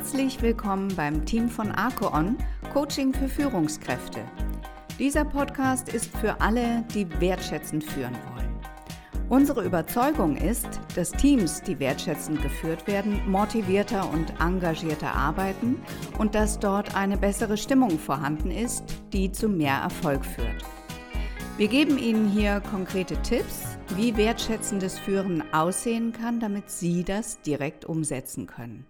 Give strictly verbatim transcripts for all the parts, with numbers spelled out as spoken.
Herzlich willkommen beim Team von Arco-On, Coaching für Führungskräfte. Dieser Podcast ist für alle, die wertschätzend führen wollen. Unsere Überzeugung ist, dass Teams, die wertschätzend geführt werden, motivierter und engagierter arbeiten und dass dort eine bessere Stimmung vorhanden ist, die zu mehr Erfolg führt. Wir geben Ihnen hier konkrete Tipps, wie wertschätzendes Führen aussehen kann, damit Sie das direkt umsetzen können.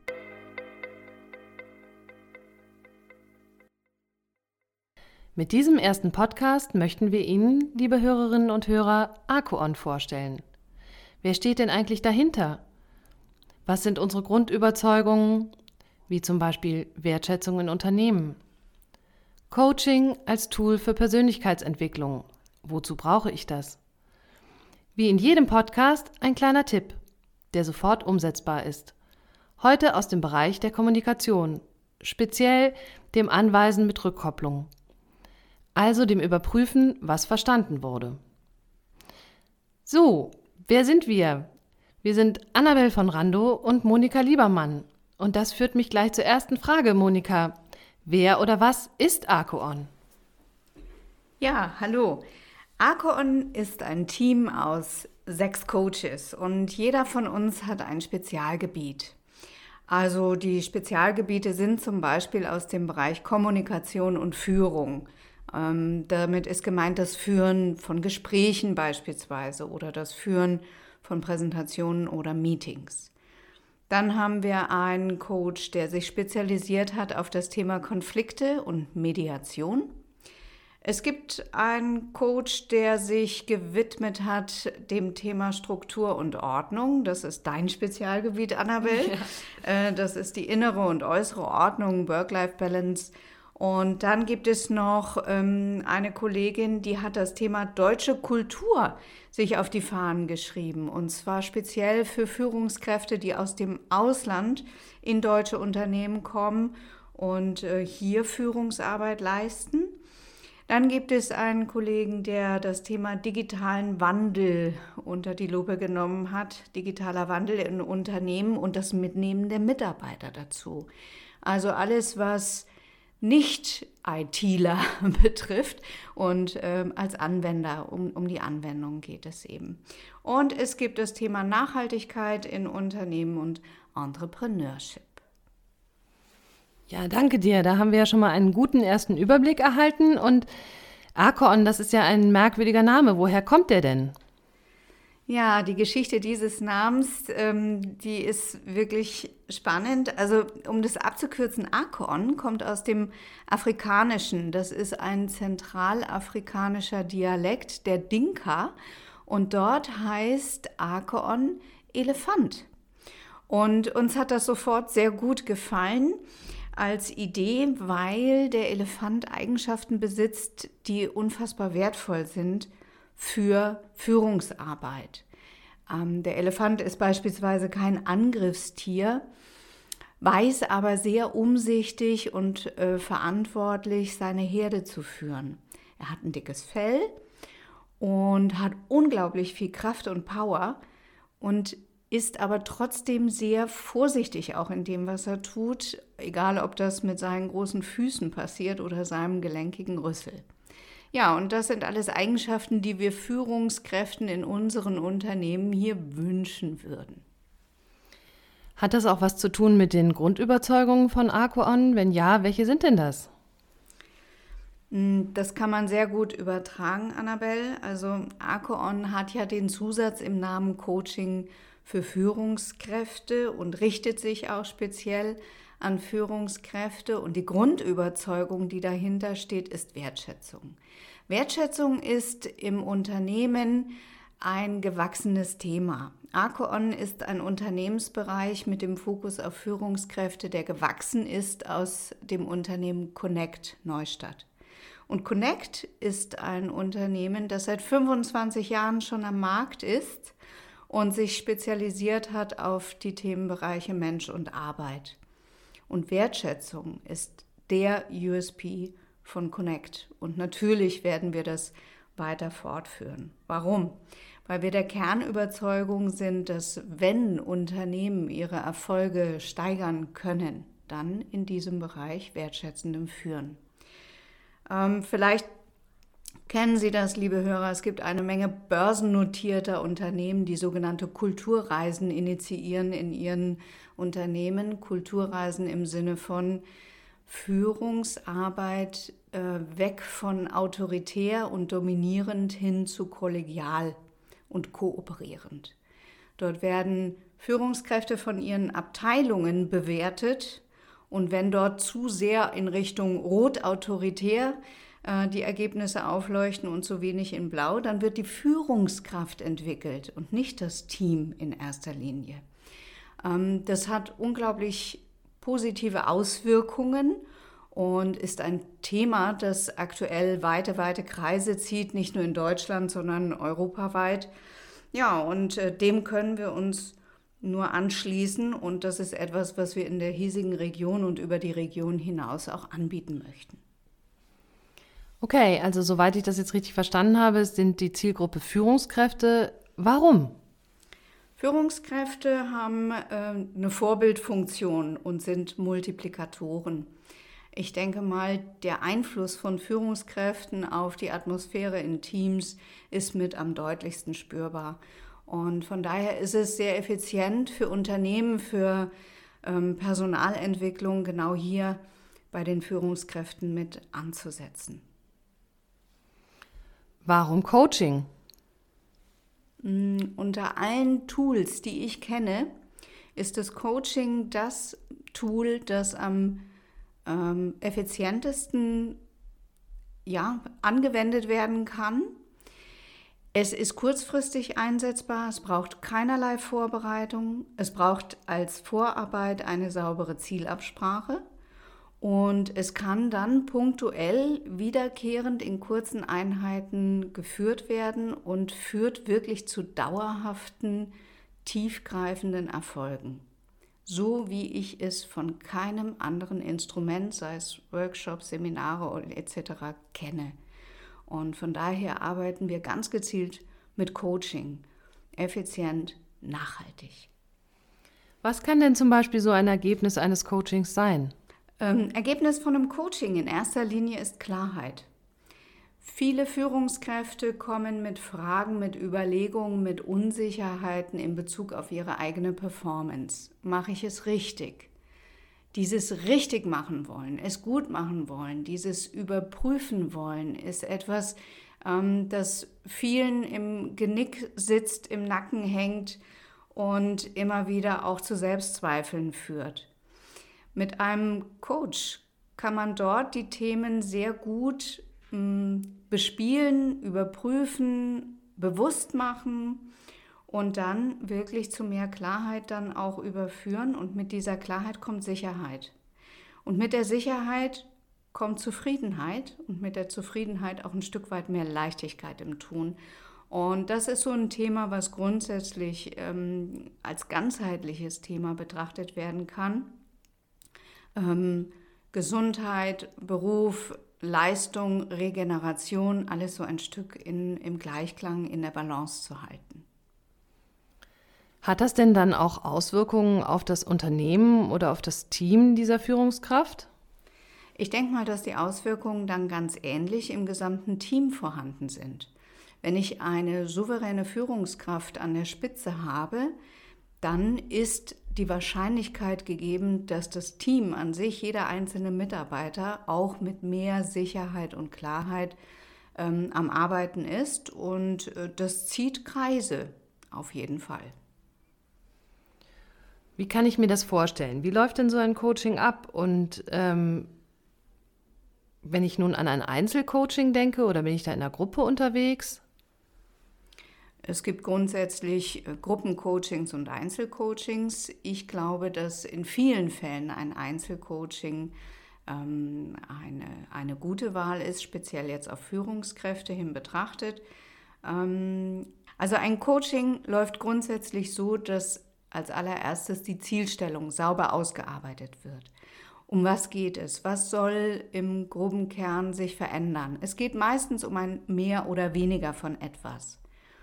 Mit diesem ersten Podcast möchten wir Ihnen, liebe Hörerinnen und Hörer, Arco-On vorstellen. Wer steht denn eigentlich dahinter? Was sind unsere Grundüberzeugungen, wie zum Beispiel Wertschätzung in Unternehmen? Coaching als Tool für Persönlichkeitsentwicklung. Wozu brauche ich das? Wie in jedem Podcast ein kleiner Tipp, der sofort umsetzbar ist. Heute aus dem Bereich der Kommunikation, speziell dem Anweisen mit Rückkopplung. Also dem Überprüfen, was verstanden wurde. So, wer sind wir? Wir sind Annabel von Randow und Monika Liebermann. Und das führt mich gleich zur ersten Frage, Monika. Wer oder was ist Arco-On? Ja, hallo. Arco-On ist ein Team aus sechs Coaches und jeder von uns hat ein Spezialgebiet. Also die Spezialgebiete sind zum Beispiel aus dem Bereich Kommunikation und Führung. Ähm, damit ist gemeint das Führen von Gesprächen beispielsweise oder das Führen von Präsentationen oder Meetings. Dann haben wir einen Coach, der sich spezialisiert hat auf das Thema Konflikte und Mediation. Es gibt einen Coach, der sich gewidmet hat dem Thema Struktur und Ordnung. Das ist dein Spezialgebiet, Annabel. Ja. Das ist die innere und äußere Ordnung, Work-Life-Balance. Und dann gibt es noch ähm, eine Kollegin, die hat das Thema deutsche Kultur sich auf die Fahnen geschrieben. Und zwar speziell für Führungskräfte, die aus dem Ausland in deutsche Unternehmen kommen und äh, hier Führungsarbeit leisten. Dann gibt es einen Kollegen, der das Thema digitalen Wandel unter die Lupe genommen hat. Digitaler Wandel in Unternehmen und das Mitnehmen der Mitarbeiter dazu. Also alles, was nicht ITler betrifft und ähm, als Anwender, um, um die Anwendung geht es eben. Und es gibt das Thema Nachhaltigkeit in Unternehmen und Entrepreneurship. Ja, danke dir. Da haben wir ja schon mal einen guten ersten Überblick erhalten. Und Arco-On, das ist ja ein merkwürdiger Name. Woher kommt der denn? Ja, die Geschichte dieses Namens, ähm, die ist wirklich spannend. Also um das abzukürzen, Arco-On kommt aus dem Afrikanischen. Das ist ein zentralafrikanischer Dialekt, der Dinka. Und dort heißt Arco-On Elefant. Und uns hat das sofort sehr gut gefallen als Idee, weil der Elefant Eigenschaften besitzt, die unfassbar wertvoll sind für Führungsarbeit. Ähm, der Elefant ist beispielsweise kein Angriffstier, weiß aber sehr umsichtig und äh, verantwortlich, seine Herde zu führen. Er hat ein dickes Fell und hat unglaublich viel Kraft und Power und ist aber trotzdem sehr vorsichtig auch in dem, was er tut, egal ob das mit seinen großen Füßen passiert oder seinem gelenkigen Rüssel. Ja, und das sind alles Eigenschaften, die wir Führungskräften in unseren Unternehmen hier wünschen würden. Hat das auch was zu tun mit den Grundüberzeugungen von Arco-On? Wenn ja, welche sind denn das? Das kann man sehr gut übertragen, Annabel. Also Arco-On hat ja den Zusatz im Namen Coaching für Führungskräfte und richtet sich auch speziell an Führungskräfte. Und die Grundüberzeugung, die dahinter steht, ist Wertschätzung. Wertschätzung ist im Unternehmen ein gewachsenes Thema. Arco-On ist ein Unternehmensbereich mit dem Fokus auf Führungskräfte, der gewachsen ist aus dem Unternehmen Connect Neustadt. Und Connect ist ein Unternehmen, das seit fünfundzwanzig Jahren schon am Markt ist und sich spezialisiert hat auf die Themenbereiche Mensch und Arbeit. Und Wertschätzung ist der U S P von Connect. Und natürlich werden wir das weiter fortführen. Warum? Weil wir der Kernüberzeugung sind, dass wenn Unternehmen ihre Erfolge steigern können, dann in diesem Bereich wertschätzendem Führen. Ähm, vielleicht kennen Sie das, liebe Hörer, es gibt eine Menge börsennotierter Unternehmen, die sogenannte Kulturreisen initiieren in ihren Unternehmen. Kulturreisen im Sinne von Führungsarbeit äh, weg von autoritär und dominierend hin zu kollegial und kooperierend. Dort werden Führungskräfte von ihren Abteilungen bewertet und wenn dort zu sehr in Richtung rot autoritär äh, die Ergebnisse aufleuchten und zu wenig in blau, dann wird die Führungskraft entwickelt und nicht das Team in erster Linie. Ähm, das hat unglaublich positive Auswirkungen und ist ein Thema, das aktuell weite, weite Kreise zieht, nicht nur in Deutschland, sondern europaweit. Ja, und äh, dem können wir uns nur anschließen und das ist etwas, was wir in der hiesigen Region und über die Region hinaus auch anbieten möchten. Okay, also soweit ich das jetzt richtig verstanden habe, sind die Zielgruppe Führungskräfte. Warum? Führungskräfte haben äh, eine Vorbildfunktion und sind Multiplikatoren. Ich denke mal, der Einfluss von Führungskräften auf die Atmosphäre in Teams ist mit am deutlichsten spürbar. Und von daher ist es sehr effizient für Unternehmen, für ähm, Personalentwicklung, genau hier bei den Führungskräften mit anzusetzen. Warum Coaching? Unter allen Tools, die ich kenne, ist das Coaching das Tool, das am ähm, effizientesten ja, angewendet werden kann. Es ist kurzfristig einsetzbar, es braucht keinerlei Vorbereitung, es braucht als Vorarbeit eine saubere Zielabsprache und es kann dann punktuell wiederkehrend in kurzen Einheiten geführt werden und führt wirklich zu dauerhaften, tiefgreifenden Erfolgen. So wie ich es von keinem anderen Instrument, sei es Workshops, Seminare et cetera, kenne. Und von daher arbeiten wir ganz gezielt mit Coaching, effizient, nachhaltig. Was kann denn zum Beispiel so ein Ergebnis eines Coachings sein? Ähm, Ergebnis von einem Coaching in erster Linie ist Klarheit. Viele Führungskräfte kommen mit Fragen, mit Überlegungen, mit Unsicherheiten in Bezug auf ihre eigene Performance. Mache ich es richtig? Dieses richtig machen wollen, es gut machen wollen, dieses überprüfen wollen, ist etwas, ähm, das vielen im Genick sitzt, im Nacken hängt und immer wieder auch zu Selbstzweifeln führt. Mit einem Coach kann man dort die Themen sehr gut mh, bespielen, überprüfen, bewusst machen und dann wirklich zu mehr Klarheit dann auch überführen. Und mit dieser Klarheit kommt Sicherheit. Und mit der Sicherheit kommt Zufriedenheit und mit der Zufriedenheit auch ein Stück weit mehr Leichtigkeit im Tun. Und das ist so ein Thema, was grundsätzlich ähm, als ganzheitliches Thema betrachtet werden kann. Ähm, Gesundheit, Beruf, Leistung, Regeneration, alles so ein Stück in, im Gleichklang, in der Balance zu halten. Hat das denn dann auch Auswirkungen auf das Unternehmen oder auf das Team dieser Führungskraft? Ich denke mal, dass die Auswirkungen dann ganz ähnlich im gesamten Team vorhanden sind. Wenn ich eine souveräne Führungskraft an der Spitze habe, dann ist die Wahrscheinlichkeit gegeben, dass das Team an sich, jeder einzelne Mitarbeiter, auch mit mehr Sicherheit und Klarheit ähm, am Arbeiten ist. Und äh, das zieht Kreise auf jeden Fall. Wie kann ich mir das vorstellen? Wie läuft denn so ein Coaching ab? Und ähm, wenn ich nun an ein Einzelcoaching denke oder bin ich da in einer Gruppe unterwegs? Es gibt grundsätzlich Gruppencoachings und Einzelcoachings. Ich glaube, dass in vielen Fällen ein Einzelcoaching ähm, eine, eine gute Wahl ist, speziell jetzt auf Führungskräfte hin betrachtet. Ähm, also ein Coaching läuft grundsätzlich so, dass als allererstes die Zielstellung sauber ausgearbeitet wird. Um was geht es? Was soll im groben Kern sich verändern? Es geht meistens um ein Mehr oder Weniger von etwas.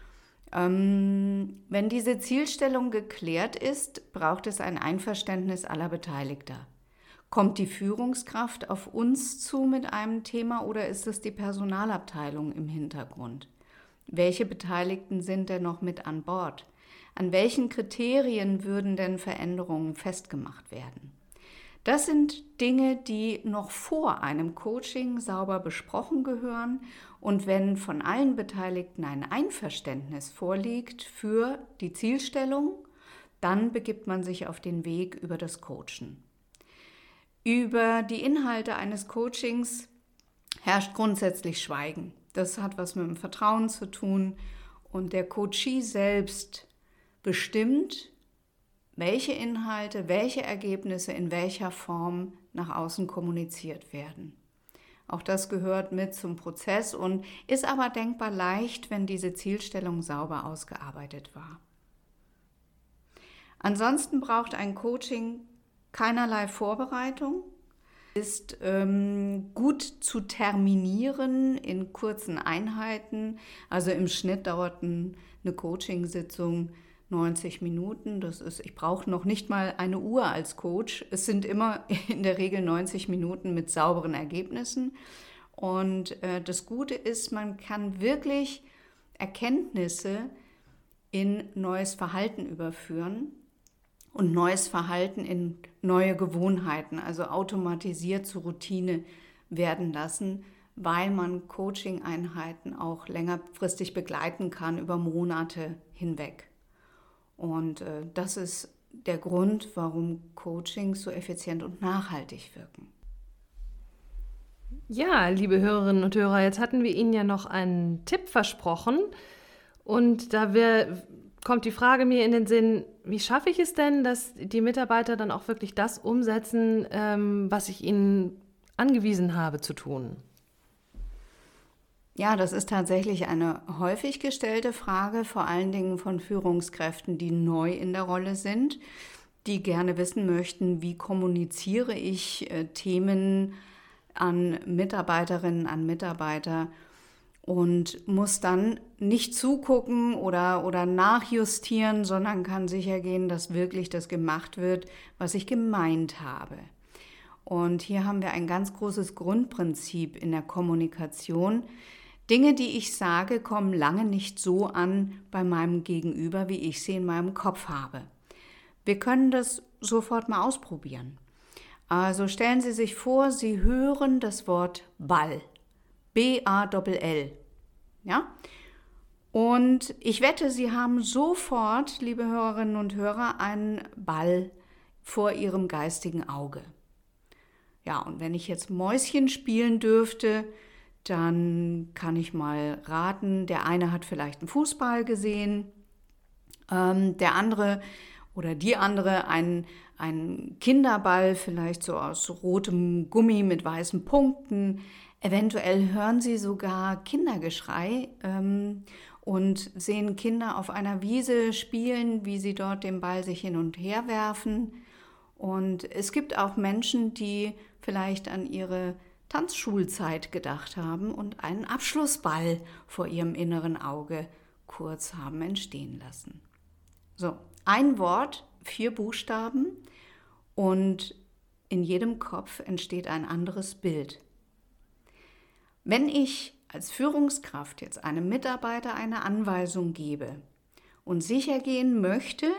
Ähm, wenn diese Zielstellung geklärt ist, braucht es ein Einverständnis aller Beteiligter. Kommt die Führungskraft auf uns zu mit einem Thema oder ist es die Personalabteilung im Hintergrund? Welche Beteiligten sind denn noch mit an Bord? An welchen Kriterien würden denn Veränderungen festgemacht werden? Das sind Dinge, die noch vor einem Coaching sauber besprochen gehören. Und wenn von allen Beteiligten ein Einverständnis vorliegt für die Zielstellung, dann begibt man sich auf den Weg über das Coachen. Über die Inhalte eines Coachings herrscht grundsätzlich Schweigen. Das hat was mit dem Vertrauen zu tun und der Coachee selbst bestimmt, welche Inhalte, welche Ergebnisse in welcher Form nach außen kommuniziert werden. Auch das gehört mit zum Prozess und ist aber denkbar leicht, wenn diese Zielstellung sauber ausgearbeitet war. Ansonsten braucht ein Coaching keinerlei Vorbereitung, ist ähm, gut zu terminieren in kurzen Einheiten. Also im Schnitt dauert ein, eine Coachingsitzung neunzig Minuten. Das ist, ich brauche noch nicht mal eine Uhr als Coach. Es sind immer in der Regel neunzig Minuten mit sauberen Ergebnissen. Und äh, das Gute ist, man kann wirklich Erkenntnisse in neues Verhalten überführen. Und neues Verhalten in neue Gewohnheiten, also automatisiert zur Routine werden lassen, weil man Coaching-Einheiten auch längerfristig begleiten kann über Monate hinweg. Und äh, das ist der Grund, warum Coachings so effizient und nachhaltig wirken. Ja, liebe Hörerinnen und Hörer, jetzt hatten wir Ihnen ja noch einen Tipp versprochen und da wir kommt die Frage mir in den Sinn, wie schaffe ich es denn, dass die Mitarbeiter dann auch wirklich das umsetzen, ähm, was ich ihnen angewiesen habe zu tun? Ja, das ist tatsächlich eine häufig gestellte Frage, vor allen Dingen von Führungskräften, die neu in der Rolle sind, die gerne wissen möchten, wie kommuniziere ich äh, Themen an Mitarbeiterinnen, an Mitarbeiter, und muss dann nicht zugucken oder, oder nachjustieren, sondern kann sicher gehen, dass wirklich das gemacht wird, was ich gemeint habe. Und hier haben wir ein ganz großes Grundprinzip in der Kommunikation. Dinge, die ich sage, kommen lange nicht so an bei meinem Gegenüber, wie ich sie in meinem Kopf habe. Wir können das sofort mal ausprobieren. Also stellen Sie sich vor, Sie hören das Wort Ball. B A L L. Ja? Und ich wette, Sie haben sofort, liebe Hörerinnen und Hörer, einen Ball vor Ihrem geistigen Auge. Ja, und wenn ich jetzt Mäuschen spielen dürfte, dann kann ich mal raten, der eine hat vielleicht einen Fußball gesehen, ähm, der andere oder die andere einen, einen Kinderball, vielleicht so aus rotem Gummi mit weißen Punkten. Eventuell hören Sie sogar Kindergeschrei ähm, und sehen Kinder auf einer Wiese spielen, wie sie dort den Ball sich hin und her werfen. Und es gibt auch Menschen, die vielleicht an ihre Tanzschulzeit gedacht haben und einen Abschlussball vor ihrem inneren Auge kurz haben entstehen lassen. So, ein Wort, vier Buchstaben und in jedem Kopf entsteht ein anderes Bild. Wenn ich als Führungskraft jetzt einem Mitarbeiter eine Anweisung gebe und sicher gehen möchte,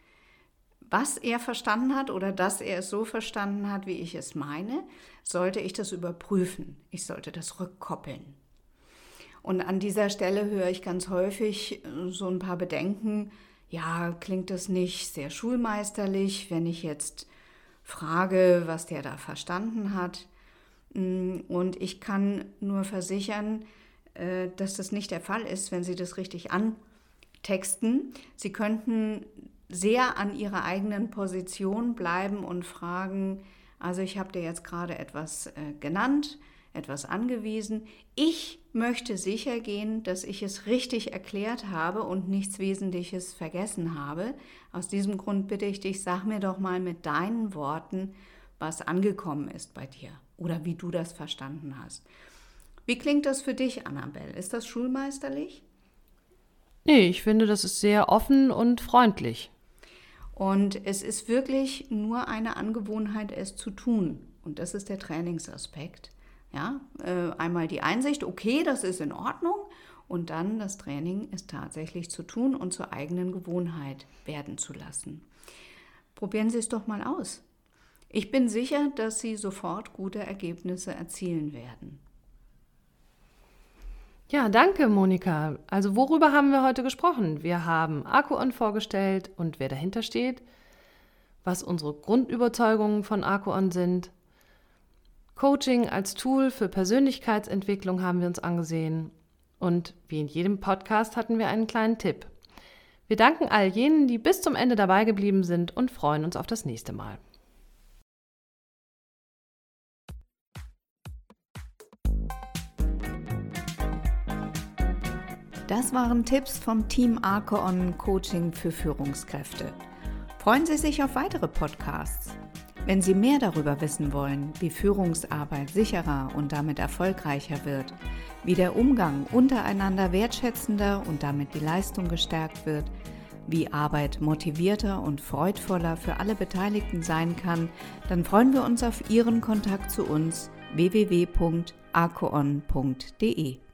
was er verstanden hat oder dass er es so verstanden hat, wie ich es meine, sollte ich das überprüfen. Ich sollte das rückkoppeln. Und an dieser Stelle höre ich ganz häufig so ein paar Bedenken, ja, klingt das nicht sehr schulmeisterlich, wenn ich jetzt frage, was der da verstanden hat. Und ich kann nur versichern, dass das nicht der Fall ist, wenn Sie das richtig antexten. Sie könnten sehr an Ihrer eigenen Position bleiben und fragen, also ich habe dir jetzt gerade etwas genannt, etwas angewiesen. Ich möchte sicher gehen, dass ich es richtig erklärt habe und nichts Wesentliches vergessen habe. Aus diesem Grund bitte ich dich, sag mir doch mal mit deinen Worten, was angekommen ist bei dir oder wie du das verstanden hast. Wie klingt das für dich, Annabelle? Ist das schulmeisterlich? Nee, ich finde, das ist sehr offen und freundlich. Und es ist wirklich nur eine Angewohnheit, es zu tun. Und das ist der Trainingsaspekt. Ja, äh, einmal die Einsicht, okay, das ist in Ordnung. Und dann das Training ist tatsächlich zu tun und zur eigenen Gewohnheit werden zu lassen. Probieren Sie es doch mal aus. Ich bin sicher, dass Sie sofort gute Ergebnisse erzielen werden. Ja, danke, Monika. Also worüber haben wir heute gesprochen? Wir haben Arco-On vorgestellt und wer dahinter steht, was unsere Grundüberzeugungen von Arco-On sind. Coaching als Tool für Persönlichkeitsentwicklung haben wir uns angesehen. Und wie in jedem Podcast hatten wir einen kleinen Tipp. Wir danken all jenen, die bis zum Ende dabei geblieben sind und freuen uns auf das nächste Mal. Das waren Tipps vom Team Arco-On Coaching für Führungskräfte. Freuen Sie sich auf weitere Podcasts. Wenn Sie mehr darüber wissen wollen, wie Führungsarbeit sicherer und damit erfolgreicher wird, wie der Umgang untereinander wertschätzender und damit die Leistung gestärkt wird, wie Arbeit motivierter und freudvoller für alle Beteiligten sein kann, dann freuen wir uns auf Ihren Kontakt zu uns w w w punkt arco on punkt d e.